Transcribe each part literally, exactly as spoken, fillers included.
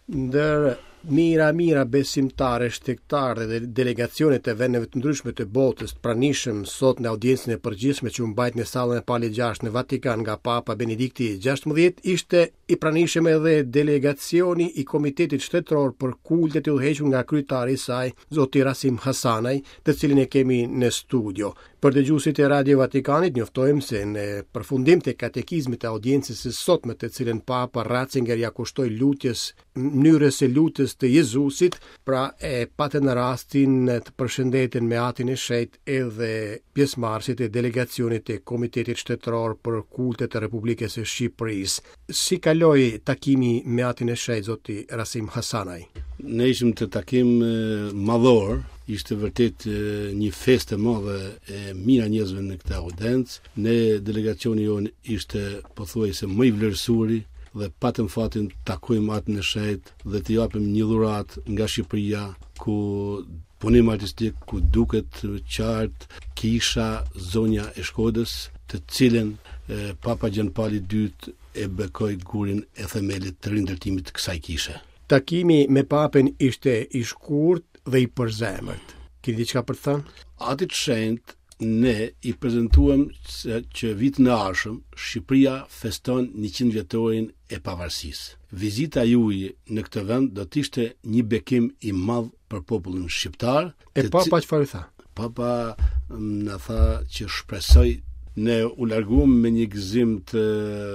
Ndër mira mira besimtare shtektarë dhe delegacionet e vendeve të ndryshme të botës të pranishëm sot në audiencën e përgjithshme që u mbajt në sallën e Pali gjashtë në Vatikan nga Papa Benedikti gjashtëmbëdhjetë, ishte i pranishëm edhe delegacioni i Komitetit Shtetëror për Kultet i udhëhequr nga kryetari i saj, zoti Rasim Hasanaj, të cilin e kemi në studio. Për dëgjuesit e Radio Vatikanit njoftojmë se në përfundim të katekizmit të audiencës së sotme, të cilën Papa Ratzinger ja kushtoi lutjes mënyrës së lutjes të Jezusit, pra e patën në rastin të përshëndeten me atin e shenjtë edhe pjesëmarrësit e delegacionit të Komitetit Shtetëror për Kultet të Republikës së Shqipërisë. Si kaloi takimi me atin e shenjtë zoti Rasim Hasanaj? Ne ishim të takim madhor, ishte vërtet një festë e madhe e mira njerëzve në këtë audiencë. Ne delegacioni jonë ishte pothuajse më i vlerësuri dhe patëm fatin të takojmë atë në shenjtë dhe të japim një dhuratë nga Shqipëria, ku punim artistik, ku duket qartë kisha zonja e Shkodës, të cilën e, Papa Gjan Pali dytë e bekoi gurin e themelit të rindërtimit të kësaj kishe. Takimi me Papën ishte i shkurt dhe i përzemërt. Keni diçka për të thënë? Atit shenjtë ne i prezantuam se që vitin e ardhshëm Shqipëria feston njëqind vjetorin e pavarësisë. Vizita juaj në këtë vend do të ishte një bekim i madh për popullin shqiptar. E Papa çfarë tha? Papa na tha që shpresoj. Ne u larguam me një gëzim të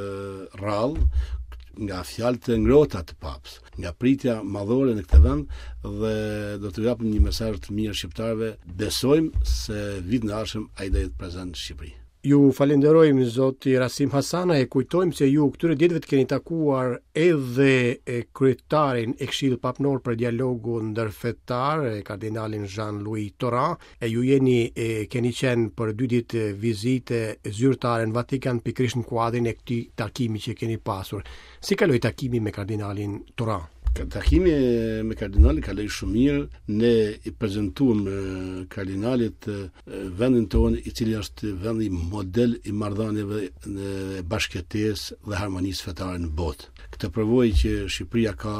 rrallë nga fjalët e ngrohta të Papës, nga pritja madhore në këtë vend, dhe do të japim një mesazh të mirë shqiptarëve. Besojmë se vitin e ardhshëm ai do jetë prezant në Shqipëri. Ju falenderojmë zoti Rasim Hasana, e kujtojmë se ju këtyre ditëve të keni takuar edhe e kryetarin e Këshillit Papnor për dialogu ndërfetar, e kardinalin Jean-Louis Toran, e ju jeni e keni qenë për dy ditë vizite zyrtare në Vatikan pikërisht në kuadrin e këtij takimi që keni pasur. Si kaloi takimi me kardinalin Toran? Takimi me kardinalin kaloi shumë mirë. Ne i prezantuam kardinalit vendin tonë, i cili është vendi model i marrëdhënieve në bashkëtesë dhe harmonisë fetare në botë. Këtë përvojë që Shqipëria ka,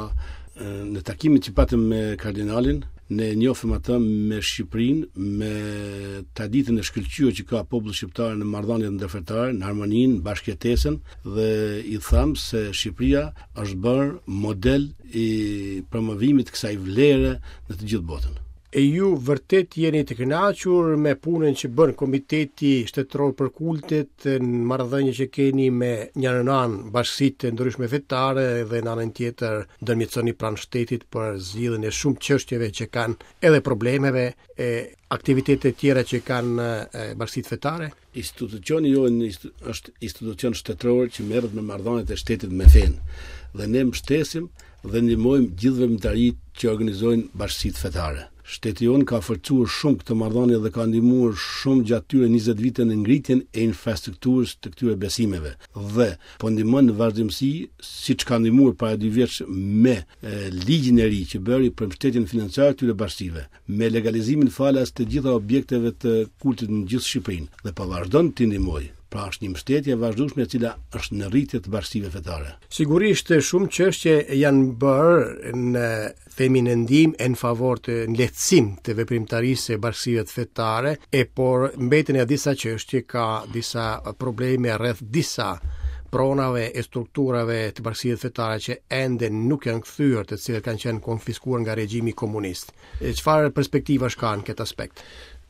në takimin që patëm me kardinalin, ne njohim atë me Shqipërinë, me traditën e shkëlqyer që ka populli shqiptar në marrëdhëniet ndërfetare, në harmoninë, bashkëtesën, dhe i tham se Shqipëria është bërë model i promovimit të kësaj vlere në të gjithë botën. E ju vërtet jeni të kënaqur me punën që bën Komiteti Shtetëror për Kultet në marrëdhënie që keni me një anë bashkësitë ndryshme fetare dhe në anën tjetër ndërmjetësoni pranë shtetit për zgjidhjen e shumë çështjeve që kanë edhe problemeve e aktivitete tjera që kanë bashkësitë fetare? Institucioni jonë është institucion shtetëror që merret me marrëdhëniet e shtetit me fenë, dhe ne mbështesim dhe ndihmojmë gjithë veprimtaritë që organizojnë bashkësitë fetare. Shteti jonë ka forcuar shumë këtë marrëdhënie dhe ka ndihmuar shumë gjatë këtyre njëzet vite në ngritjen e infrastrukturës të këtyre besimeve, dhe po ndihmon në vazhdimsi, siç ka ndihmuar para dy vjeç me e, ligjin e ri që bëri për mbështetjen financiare të këtyre bashkive, me legalizimin falas të gjitha objekteve të kultit në gjithë Shqipërinë, dhe po vazhdon të ndihmojë. Pra është një mbështetje e vazhdueshme e cila është në rritje të bashkësive fetare. Sigurisht shumë çështje janë bërë në themi në ndihmë e në favor të në lehtësim të veprimtarisë së bashkësive fetare, e por mbeten edhe disa çështje, ka disa probleme rreth disa pronave e strukturave të bashkësive fetare që ende nuk janë kthyer, të cilat kanë qenë konfiskuar nga regjimi komunist. E çfarë perspektivash ka në këtë aspekt?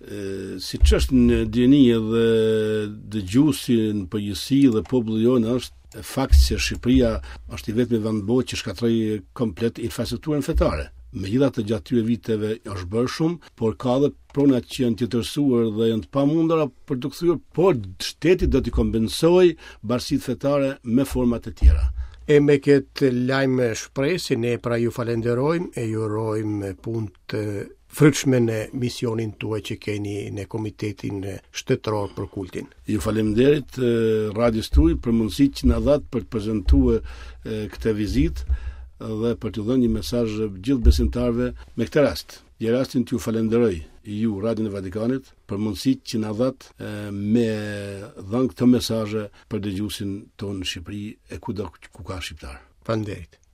Si që është në djeni dhe dëgjuesi në përgjithësi dhe populli jonë, është fakt që Shqipëria është i vetmi vend botë që shkatroi komplet infrastrukturën fetare. Megjithatë, gjatë këtyre viteve është bërë shumë, por ka edhe prona që janë të tërësuar dhe janë të pamundura për të kthyer, por shteti do t'i kompensojë bashkësitë fetare me forma të tjera. E me këtë lajm shpresë, ne pra ju falenderojmë e ju urojmë punë të frytshme në misionin tuaj që keni në Komitetin Shtetëror për Kultin. Ju faleminderit radios tuaj për mundësinë që na dhat për të prezantuar këtë vizitë dhe për të dhënë një mesazh gjithë besimtarëve me këtë rast. Në rastin t'ju falenderoj ju Radion e Vatikanit për mundësinë që na dhat me dhënë këtë mesazhe për dëgjuesin tonë në Shqipëri e kudo ku ka shqiptar. Faleminderit.